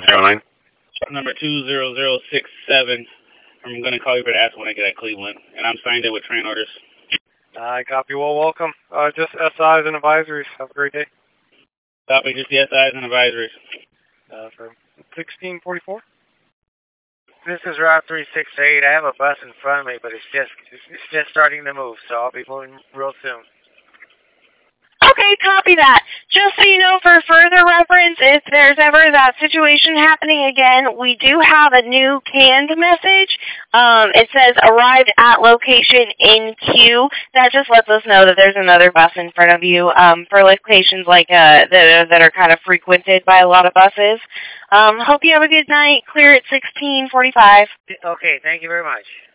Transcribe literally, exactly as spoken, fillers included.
Airline. Number two zero zero six seven. I'm going to call you for the ask when I get at Cleveland, and I'm signed in with train orders. I copy. Well, welcome. Uh, just S Is and advisories. Have a great day. Copy, just the S Is and advisories. Uh, for sixteen forty-four. This is Route three six eight. I have a bus in front of me, but it's just it's just starting to move, so I'll be moving real soon. Okay, copy that. Just so you know, for further reference, if there's ever that situation happening again, we do have a new canned message. Um, it says, arrived at location in queue. That just lets us know that there's another bus in front of you um, for locations like uh, that, that are kind of frequented by a lot of buses. Um, hope you have a good night. Clear at sixteen forty-five. Okay, thank you very much.